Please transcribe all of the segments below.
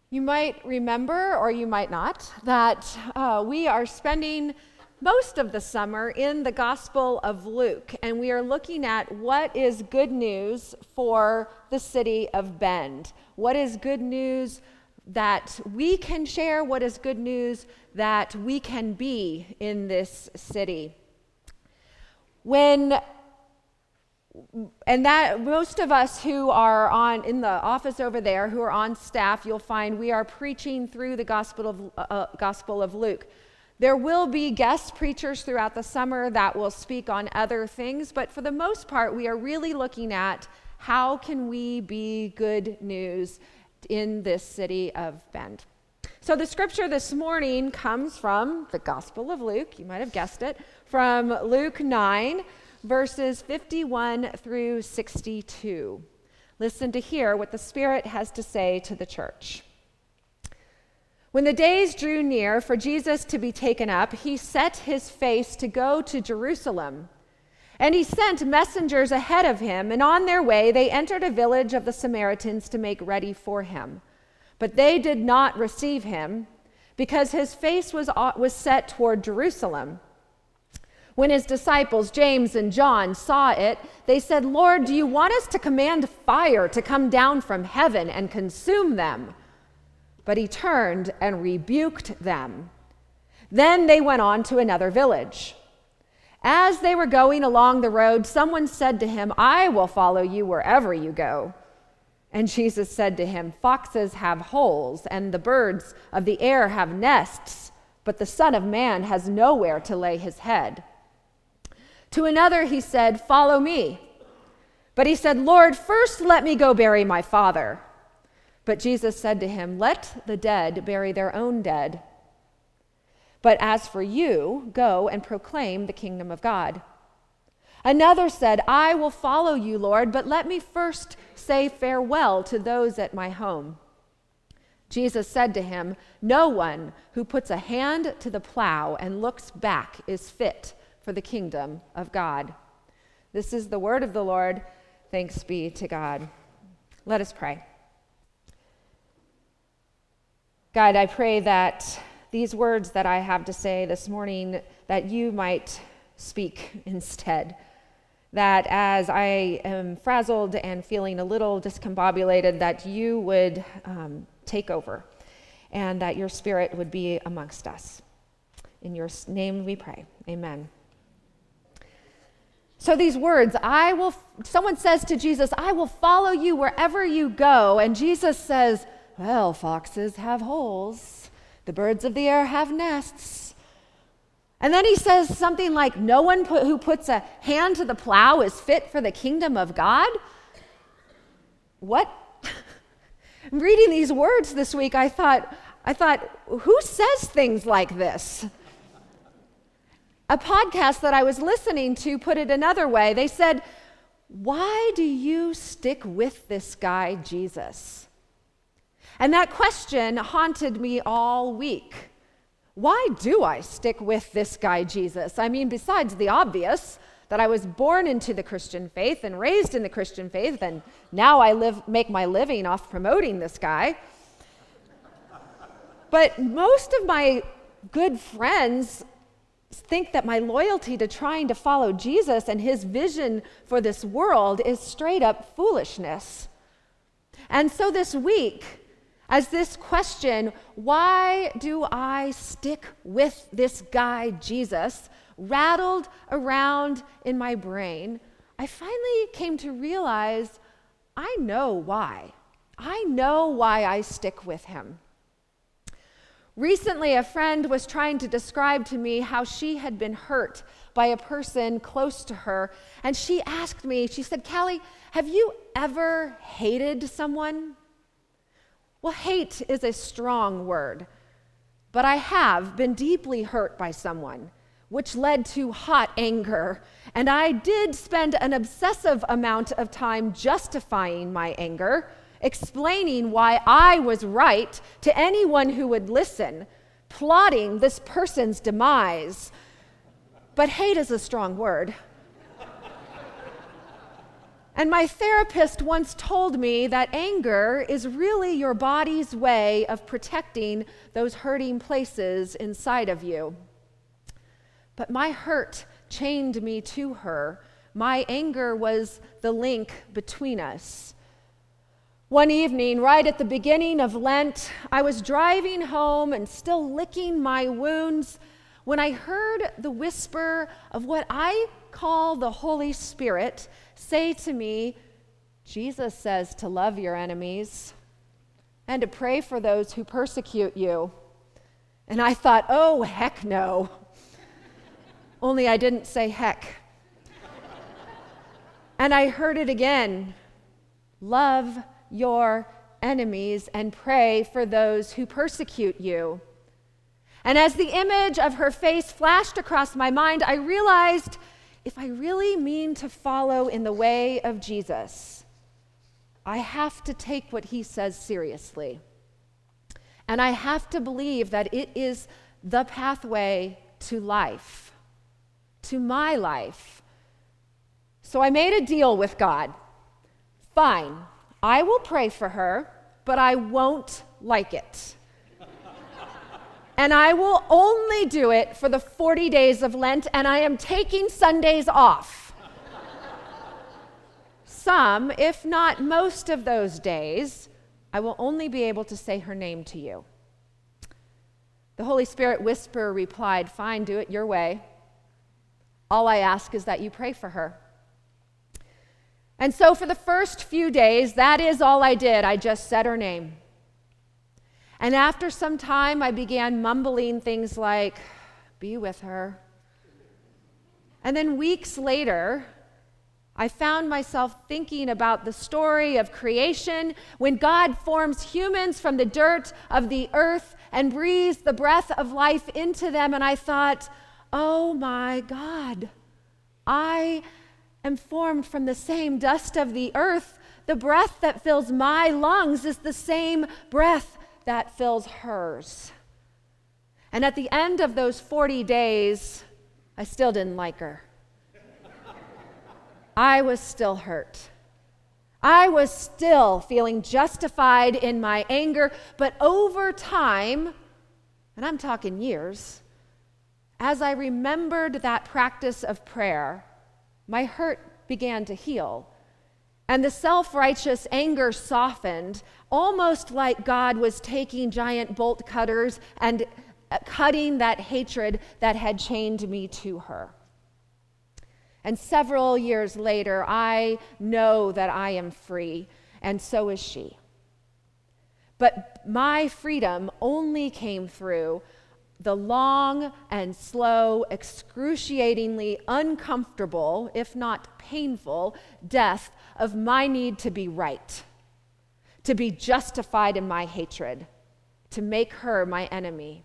You might remember, or you might not, that we are spending most of the summer in the Gospel of Luke, and we are looking at what is good news for the city of Bend. What is good news that we can share? What is good news that we can be in this city? And that most of us who are in the office over there, who are on staff, you'll find we are preaching through the Gospel of Luke. There will be guest preachers throughout the summer that will speak on other things, but for the most part, we are really looking at how can we be good news in this city of Bend. So the scripture this morning comes from the Gospel of Luke, you might have guessed it, from Luke 9, verses 51 through 62. Listen to hear what the Spirit has to say to the church. When the days drew near for Jesus to be taken up, he set his face to go to Jerusalem. And he sent messengers ahead of him, and on their way they entered a village of the Samaritans to make ready for him. But they did not receive him, because his face was set toward Jerusalem. When his disciples, James and John, saw it, they said, "Lord, do you want us to command fire to come down from heaven and consume them?" But he turned and rebuked them. Then they went on to another village. As they were going along the road, someone said to him, "I will follow you wherever you go." And Jesus said to him, "Foxes have holes, and the birds of the air have nests, but the Son of Man has nowhere to lay his head." To another he said, "Follow me." But he said, "Lord, first let me go bury my father." But Jesus said to him, "Let the dead bury their own dead. But as for you, go and proclaim the kingdom of God." Another said, "I will follow you, Lord, but let me first say farewell to those at my home." Jesus said to him, "No one who puts a hand to the plow and looks back is fit for the kingdom of God." This is the word of the Lord. Thanks be to God. Let us pray. God, I pray that these words that I have to say this morning, that you might speak instead. That as I am frazzled and feeling a little discombobulated, that you would take over and that your Spirit would be amongst us. In your name we pray. Amen. So these words, someone says to Jesus, "I will follow you wherever you go." And Jesus says, "Well, foxes have holes. The birds of the air have nests." And then he says something like, "No one who puts a hand to the plow is fit for the kingdom of God." What? Reading these words this week, I thought, who says things like this? A podcast that I was listening to put it another way. They said, "Why do you stick with this guy, Jesus?" And that question haunted me all week. Why do I stick with this guy, Jesus? I mean, besides the obvious, that I was born into the Christian faith and raised in the Christian faith, and now I make my living off promoting this guy. But most of my good friends think that my loyalty to trying to follow Jesus and his vision for this world is straight up foolishness. And so this week, as this question, why do I stick with this guy Jesus, rattled around in my brain, I finally came to realize I know why. I know why I stick with him. Recently, a friend was trying to describe to me how she had been hurt by a person close to her, and she asked me, she said, "Callie, have you ever hated someone?" Well, hate is a strong word, but I have been deeply hurt by someone, which led to hot anger, and I did spend an obsessive amount of time justifying my anger, explaining why I was right to anyone who would listen, plotting this person's demise. But hate is a strong word. And my therapist once told me that anger is really your body's way of protecting those hurting places inside of you. But my hurt chained me to her. My anger was the link between us. One evening, right at the beginning of Lent, I was driving home and still licking my wounds when I heard the whisper of what I call the Holy Spirit say to me, Jesus says to love your enemies and to pray for those who persecute you. And I thought, oh, heck no. Only I didn't say heck. And I heard it again. Love your enemies and pray for those who persecute you. And as the image of her face flashed across my mind, I realized if I really mean to follow in the way of Jesus, I have to take what he says seriously. And I have to believe that it is the pathway to life, to my life. So I made a deal with God. Fine, I will pray for her, but I won't like it. And I will only do it for the 40 days of Lent, and I am taking Sundays off. Some, if not most of those days, I will only be able to say her name to you. The Holy Spirit whisper replied, fine, do it your way. All I ask is that you pray for her. And so for the first few days, that is all I did. I just said her name. And after some time, I began mumbling things like, be with her. And then weeks later, I found myself thinking about the story of creation when God forms humans from the dirt of the earth and breathes the breath of life into them. And I thought, oh my God, I am formed from the same dust of the earth. The breath that fills my lungs is the same breath that fills hers. And at the end of those 40 days, I still didn't like her. I was still hurt. I was still feeling justified in my anger, but over time, and I'm talking years, as I remembered that practice of prayer, my hurt began to heal. And the self-righteous anger softened, almost like God was taking giant bolt cutters and cutting that hatred that had chained me to her. And several years later, I know that I am free, and so is she. But my freedom only came through the long and slow, excruciatingly uncomfortable, if not painful, death of my need to be right, to be justified in my hatred, to make her my enemy.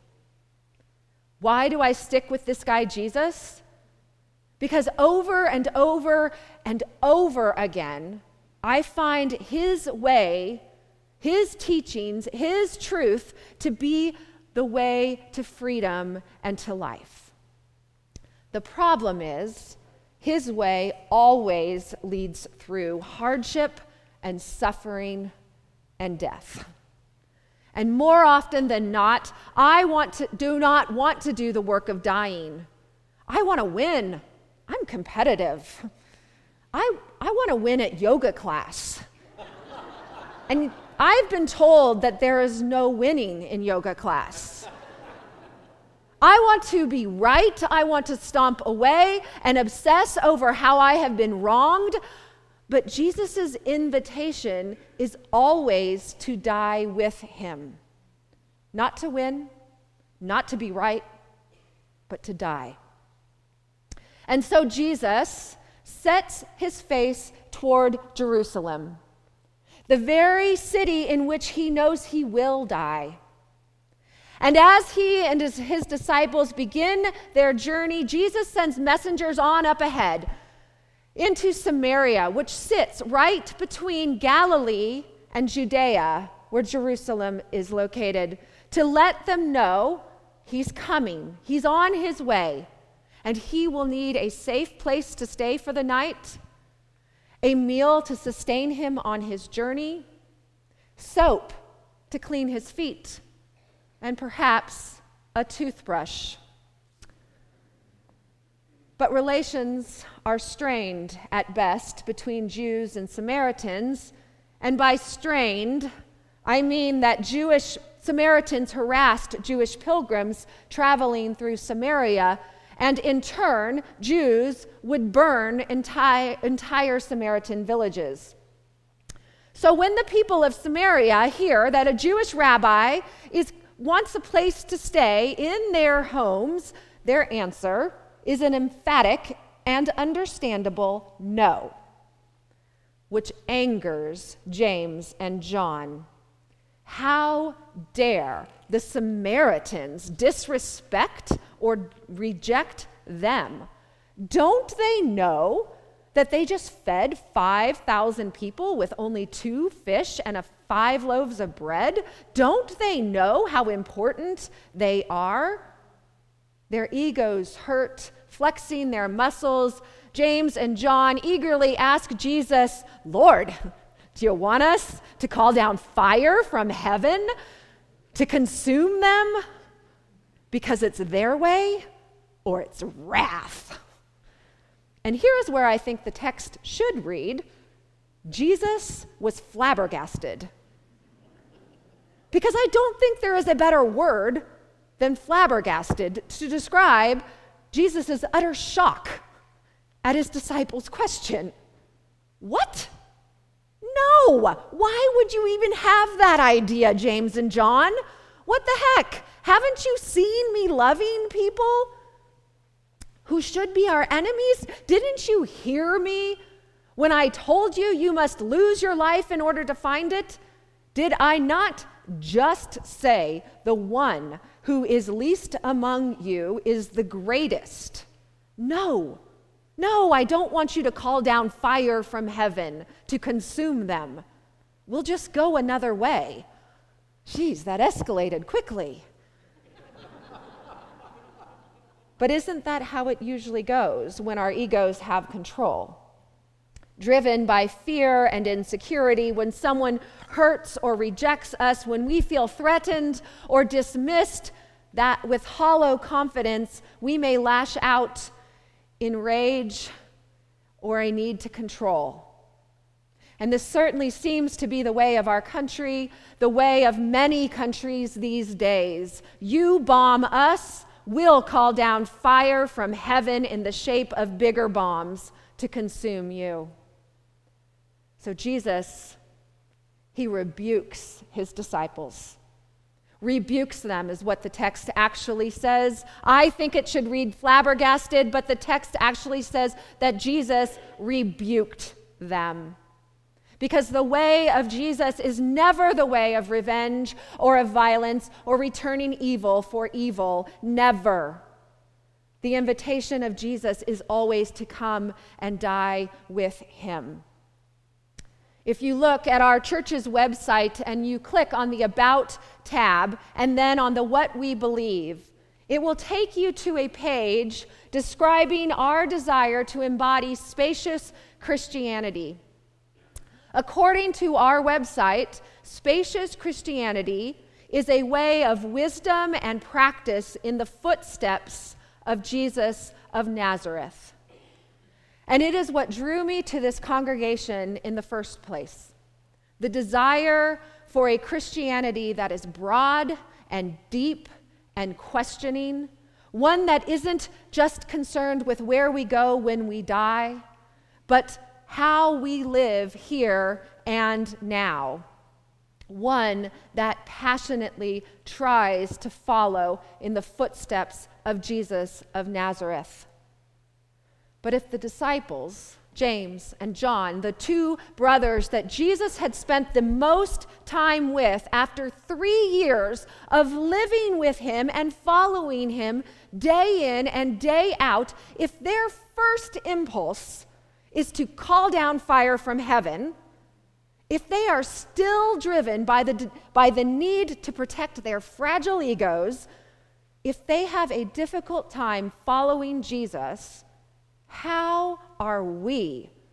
Why do I stick with this guy, Jesus? Because over and over and over again, I find his way, his teachings, his truth to be the way to freedom and to life. The problem is, his way always leads through hardship and suffering and death. And more often than not, I do not want to do the work of dying. I want to win. I'm competitive. I want to win at yoga class. And I've been told that there is no winning in yoga class. I want to be right. I want to stomp away and obsess over how I have been wronged. But Jesus' invitation is always to die with him. Not to win, not to be right, but to die. And so Jesus sets his face toward Jerusalem, the very city in which he knows he will die. And as he and his disciples begin their journey, Jesus sends messengers on up ahead into Samaria, which sits right between Galilee and Judea, where Jerusalem is located, to let them know he's coming, he's on his way, and he will need a safe place to stay for the night. a meal to sustain him on his journey, soap to clean his feet, and perhaps a toothbrush. But relations are strained at best between Jews and Samaritans, and by strained, I mean that Samaritans harassed Jewish pilgrims traveling through Samaria, and in turn, Jews would burn entire Samaritan villages. So when the people of Samaria hear that a Jewish rabbi wants a place to stay in their homes, their answer is an emphatic and understandable no, which angers James and John. How dare the Samaritans disrespect or reject them? Don't they know that they just fed 5,000 people with only 2 fish and 5 loaves of bread? Don't they know how important they are? Their egos hurt, flexing their muscles. James and John eagerly ask Jesus, "Lord, do you want us to call down fire from heaven to consume them? Because it's their way or it's wrath?" And here is where I think the text should read, Jesus was flabbergasted. Because I don't think there is a better word than flabbergasted to describe Jesus' utter shock at his disciples' question. What? No! Why would you even have that idea, James and John? What the heck? Haven't you seen me loving people who should be our enemies? Didn't you hear me when I told you you must lose your life in order to find it? Did I not just say the one who is least among you is the greatest? No, I don't want you to call down fire from heaven to consume them. We'll just go another way. Geez, that escalated quickly. But isn't that how it usually goes when our egos have control? Driven by fear and insecurity, when someone hurts or rejects us, when we feel threatened or dismissed, that with hollow confidence, we may lash out in rage or a need to control. And this certainly seems to be the way of our country, the way of many countries these days. You bomb us, we'll call down fire from heaven in the shape of bigger bombs to consume you. So Jesus, he rebukes his disciples. Rebukes them is what the text actually says. I think it should read flabbergasted, but the text actually says that Jesus rebuked them. Because the way of Jesus is never the way of revenge or of violence or returning evil for evil. Never. The invitation of Jesus is always to come and die with him. If you look at our church's website and you click on the About tab and then on the What We Believe, it will take you to a page describing our desire to embody spacious Christianity. According to our website, spacious Christianity is a way of wisdom and practice in the footsteps of Jesus of Nazareth. And it is what drew me to this congregation in the first place. The desire for a Christianity that is broad and deep and questioning, one that isn't just concerned with where we go when we die, but how we live here and now. One that passionately tries to follow in the footsteps of Jesus of Nazareth. But if the disciples, James and John, the 2 brothers that Jesus had spent the most time with after 3 years of living with him and following him day in and day out, if their first impulse is to call down fire from heaven, if they are still driven by the need to protect their fragile egos, if they have a difficult time following Jesus, how are we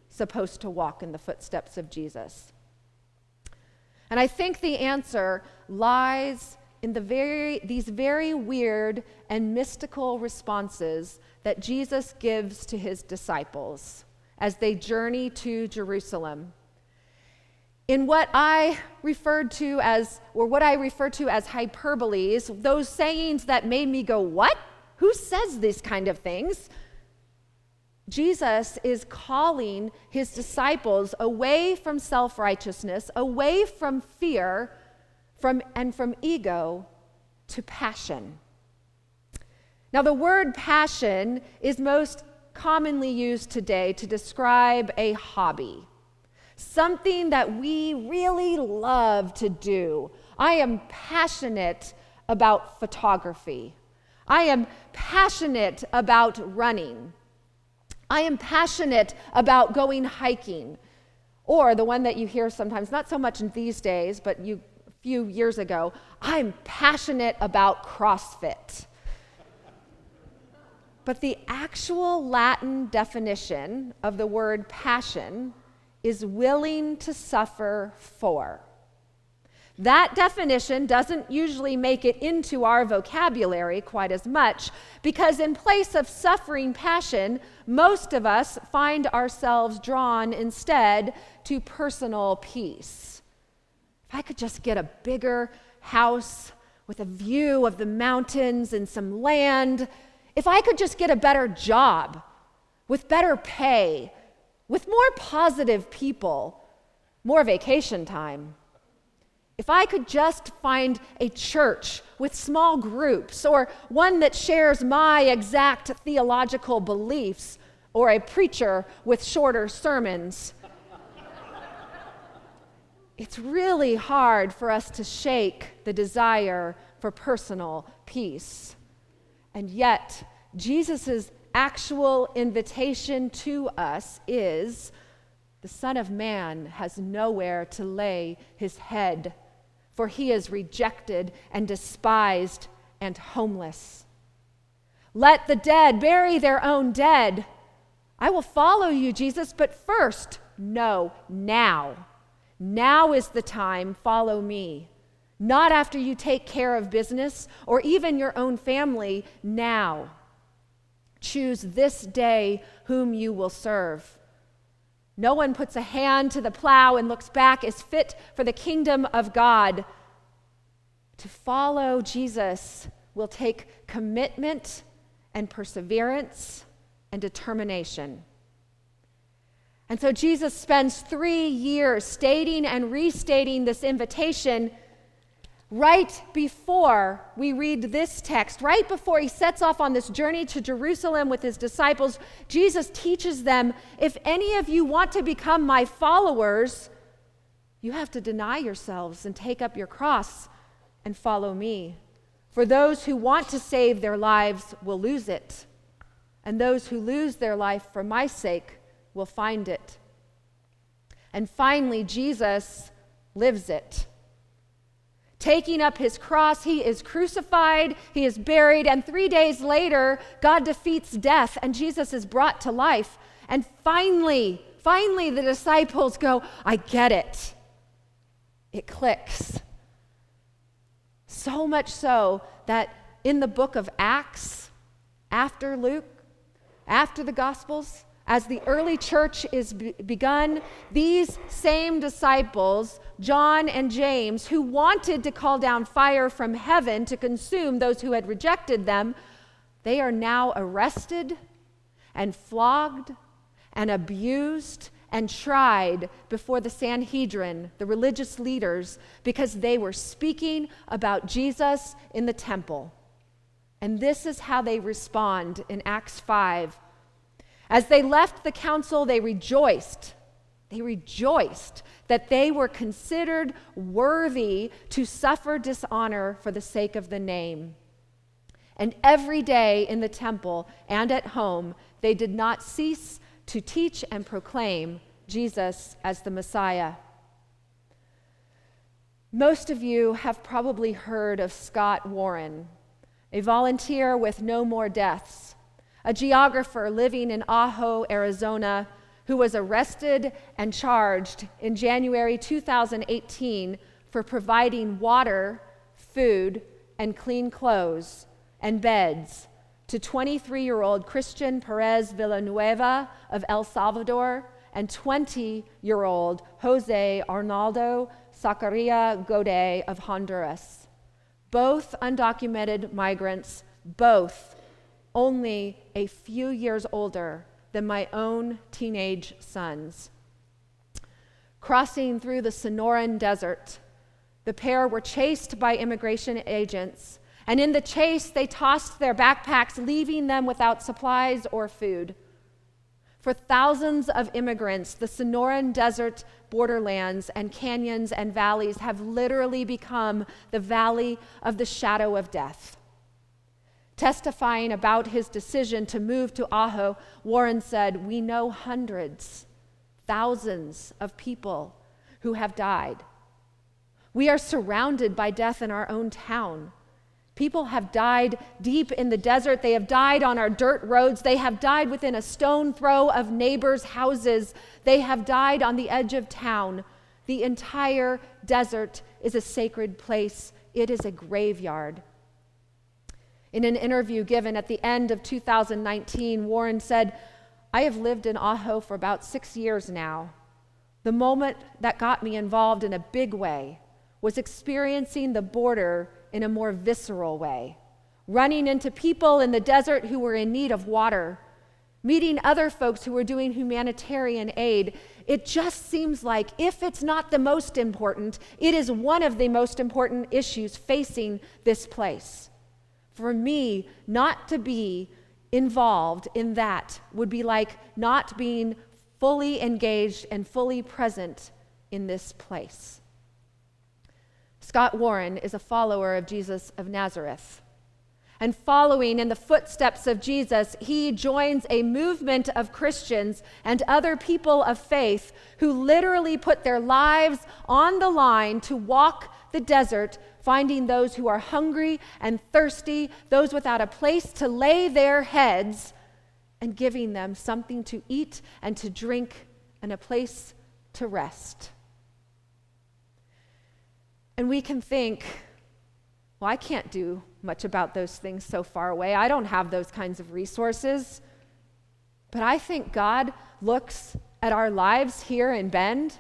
supposed to walk in the footsteps of Jesus? And I think the answer lies in these very weird and mystical responses that Jesus gives to his disciples as they journey to Jerusalem. In what I refer to as hyperboles, those sayings that made me go, what? Who says these kind of things? Jesus is calling his disciples away from self-righteousness, away from fear, from ego, to passion. Now, the word passion is most commonly used today to describe a hobby, something that we really love to do. I am passionate about photography. I am passionate about running. I am passionate about going hiking. Or the one that you hear sometimes, not so much in these days, but a few years ago, I'm passionate about CrossFit. But the actual Latin definition of the word passion is willing to suffer for. That definition doesn't usually make it into our vocabulary quite as much, because in place of suffering passion, most of us find ourselves drawn instead to personal peace. If I could just get a bigger house with a view of the mountains and some land, if I could just get a better job with better pay, with more positive people, more vacation time. If I could just find a church with small groups, or one that shares my exact theological beliefs, or a preacher with shorter sermons. It's really hard for us to shake the desire for personal peace. And yet, Jesus' actual invitation to us is, the Son of Man has nowhere to lay his head, for he is rejected and despised and homeless. Let the dead bury their own dead. I will follow you, Jesus, but first, no, now. Now is the time, follow me. Not after you take care of business or even your own family, now. Choose this day whom you will serve. No one puts a hand to the plow and looks back is fit for the kingdom of God. To follow Jesus will take commitment and perseverance and determination. And so Jesus spends 3 years stating and restating this invitation right before we read this text, right before he sets off on this journey to Jerusalem with his disciples. Jesus teaches them, if any of you want to become my followers, you have to deny yourselves and take up your cross and follow me. For those who want to save their lives will lose it, and those who lose their life for my sake will find it. And finally, Jesus lives it. Taking up his cross, he is crucified, he is buried, and 3 days later, God defeats death, and Jesus is brought to life. And finally, the disciples go, I get it. It clicks. So much so that in the book of Acts, after Luke, after the Gospels, as the early church is begun, these same disciples, John and James, who wanted to call down fire from heaven to consume those who had rejected them, they are now arrested and flogged and abused and tried before the Sanhedrin, the religious leaders, because they were speaking about Jesus in the temple. And this is how they respond in Acts 5. As they left the council, they rejoiced. They rejoiced that they were considered worthy to suffer dishonor for the sake of the name. And every day in the temple and at home, they did not cease to teach and proclaim Jesus as the Messiah. Most of you have probably heard of Scott Warren, a volunteer with No More Deaths, a geographer living in Ajo, Arizona, who was arrested and charged in January 2018 for providing water, food, and clean clothes and beds to 23-year-old Christian Perez Villanueva of El Salvador and 20-year-old Jose Arnaldo Zacaria Godet of Honduras. Both undocumented migrants, both only a few years older than my own teenage sons. Crossing through the Sonoran Desert, the pair were chased by immigration agents, and in the chase, they tossed their backpacks, leaving them without supplies or food. For thousands of immigrants, the Sonoran Desert borderlands and canyons and valleys have literally become the valley of the shadow of death. Testifying about his decision to move to Ajo, Warren said, "We know hundreds, thousands of people who have died. We are surrounded by death in our own town. People have died deep in the desert. They have died on our dirt roads. They have died within a stone throw of neighbors' houses. They have died on the edge of town. The entire desert is a sacred place. It is a graveyard." In an interview given at the end of 2019, Warren said, "I have lived in Ajo for about 6 years now. The moment that got me involved in a big way was experiencing the border in a more visceral way, running into people in the desert who were in need of water, meeting other folks who were doing humanitarian aid. It just seems like if it's not the most important, it is one of the most important issues facing this place. For me, not to be involved in that would be like not being fully engaged and fully present in this place." Scott Warren is a follower of Jesus of Nazareth. And following in the footsteps of Jesus, he joins a movement of Christians and other people of faith who literally put their lives on the line to walk the desert, finding those who are hungry and thirsty, those without a place to lay their heads, and giving them something to eat and to drink and a place to rest. And we can think, well, I can't do much about those things so far away. I don't have those kinds of resources. But I think God looks at our lives here in Bend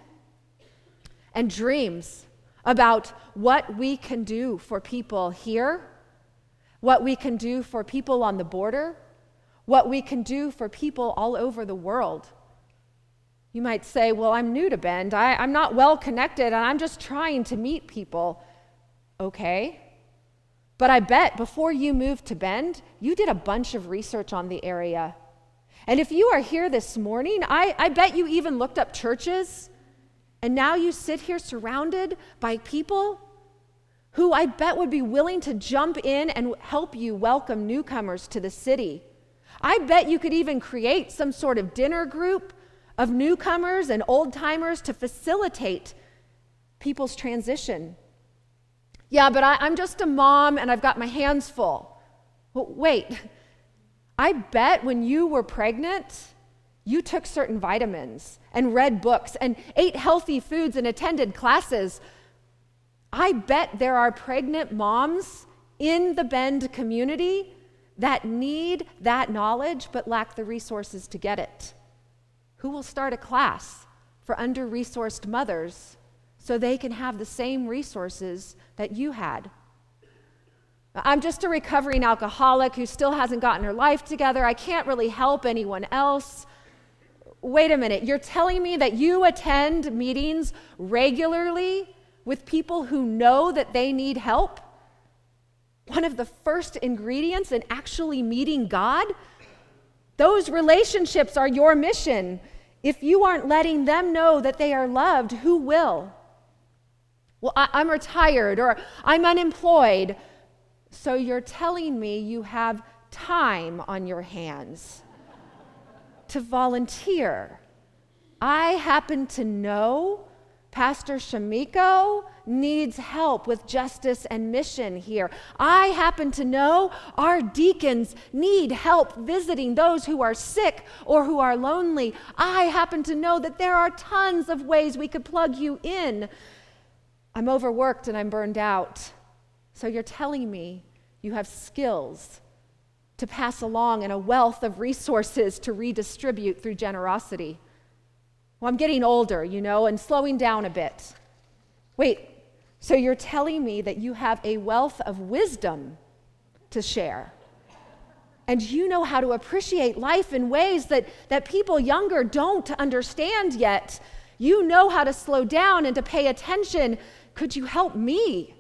and dreams about what we can do for people here, what we can do for people on the border, what we can do for people all over the world. You might say, well, I'm new to Bend. I'm not well connected, and I'm just trying to meet people. Okay. But I bet before you moved to Bend, you did a bunch of research on the area. And if you are here this morning, I bet you even looked up churches, and now you sit here surrounded by people who I bet would be willing to jump in and help you welcome newcomers to the city. I bet you could even create some sort of dinner group of newcomers and old-timers to facilitate people's transition. Yeah, but I'm just a mom and I've got my hands full. Well, wait, I bet when you were pregnant, you took certain vitamins and read books and ate healthy foods and attended classes. I bet there are pregnant moms in the Bend community that need that knowledge but lack the resources to get it. Who will start a class for under-resourced mothers so they can have the same resources that you had? I'm just a recovering alcoholic who still hasn't gotten her life together. I can't really help anyone else. Wait a minute, you're telling me that you attend meetings regularly with people who know that they need help? One of the first ingredients in actually meeting God? Those relationships are your mission. If you aren't letting them know that they are loved, who will? Well, I'm retired or I'm unemployed. So you're telling me you have time on your hands to volunteer. I happen to know Pastor Shamiko needs help with justice and mission here. I happen to know our deacons need help visiting those who are sick or who are lonely. I happen to know that there are tons of ways we could plug you in. I'm overworked and I'm burned out. So you're telling me you have skills to pass along and a wealth of resources to redistribute through generosity. Well, I'm getting older, and slowing down a bit. Wait, so you're telling me that you have a wealth of wisdom to share? And you know how to appreciate life in ways that people younger don't understand yet. You know how to slow down and to pay attention. Could you help me?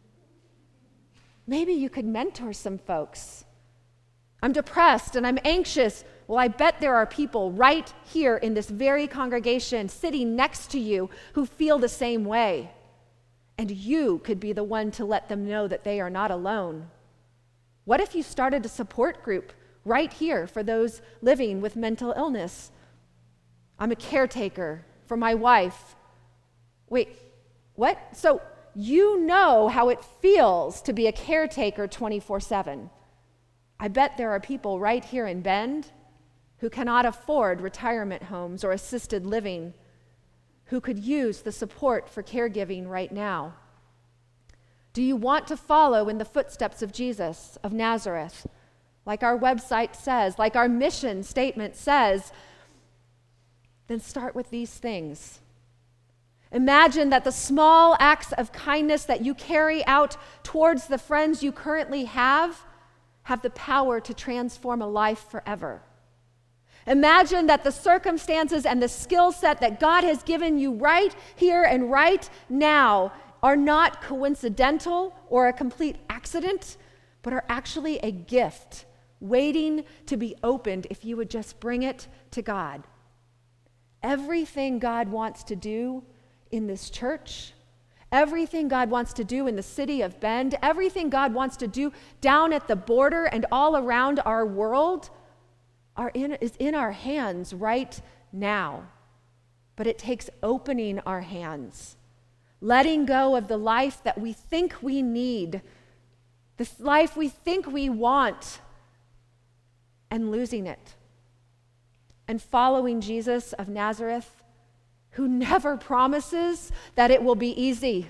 Maybe you could mentor some folks. I'm depressed and I'm anxious. Well, I bet there are people right here in this very congregation sitting next to you who feel the same way. And you could be the one to let them know that they are not alone. What if you started a support group right here for those living with mental illness? I'm a caretaker for my wife. Wait, what? So you know how it feels to be a caretaker 24/7. I bet there are people right here in Bend who cannot afford retirement homes or assisted living, who could use the support for caregiving right now. Do you want to follow in the footsteps of Jesus of Nazareth, like our website says, like our mission statement says? Then start with these things. Imagine that the small acts of kindness that you carry out towards the friends you currently have the power to transform a life forever. Imagine that the circumstances and the skill set that God has given you right here and right now are not coincidental or a complete accident, but are actually a gift waiting to be opened if you would just bring it to God. Everything God wants to do in this church, everything God wants to do in the city of Bend, everything God wants to do down at the border and all around our world is in our hands right now. But it takes opening our hands, letting go of the life that we think we need, the life we think we want, and losing it. And following Jesus of Nazareth, who never promises that it will be easy,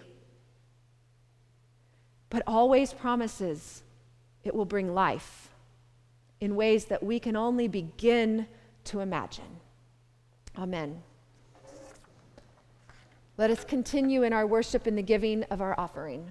but always promises it will bring life in ways that we can only begin to imagine. Amen. Let us continue in our worship in the giving of our offering.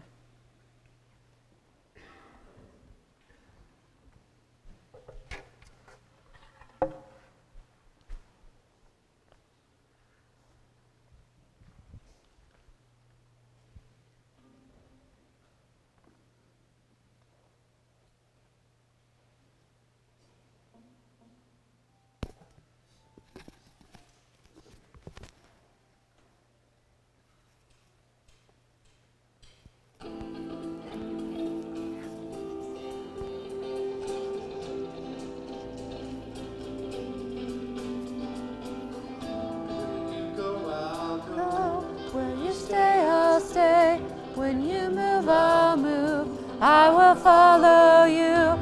When you move, I'll move. I will follow you.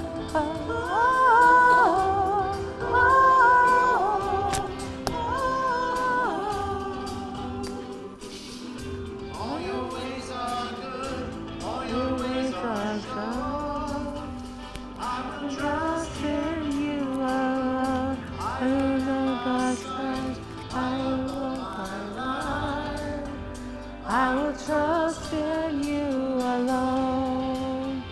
All your ways are good. All your ways are strong. I will trust in you alone. I will know God's plans. I will walk my life. I will trust in you alone.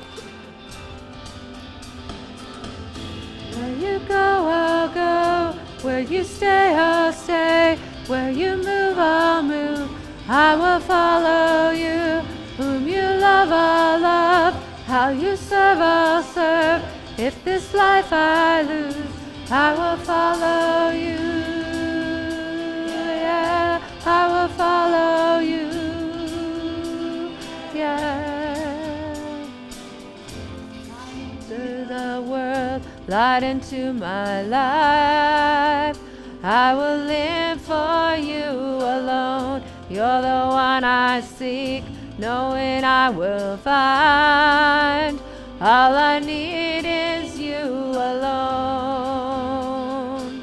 Where you go, I'll go. Where you stay, I'll stay. Where you move, I'll move. I will follow you. Whom you love, I'll love. How you serve, I'll serve. If this life I lose, I will follow you. Yeah, I will follow you. Yeah. To the world, light into my life. I will live for you alone. You're the one I seek, knowing I will find. All I need is you alone.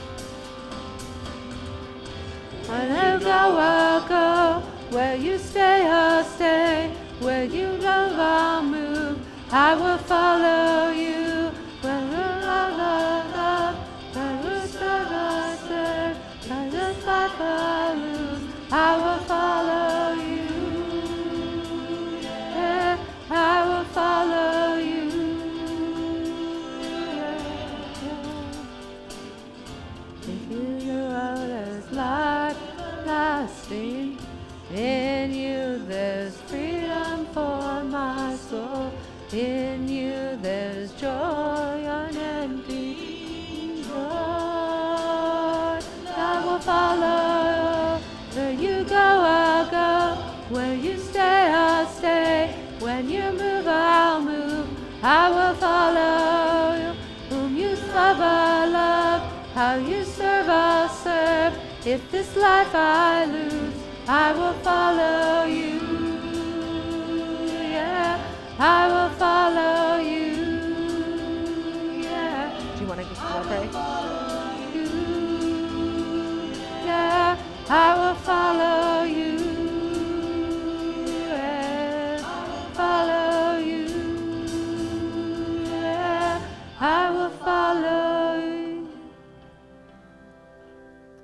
When I go, I'll go. Where you stay, I'll stay. Where you move, I'll move. I will follow you. When you love, I love. When you serve, I serve. When this life I lose, I will follow you. Yeah, I will follow you. If you know there's life lasting in you, there's freedom for my soul. In you, there's joy unending. Lord, I will follow. Where you go, I'll go. Where you stay, I'll stay. When you move, I'll move. I will follow you. Whom you love, I love. How you serve, I'll serve. If this life I lose, I will follow you. Yeah, I will follow you. Yeah. Do you want to pray? Yeah, I will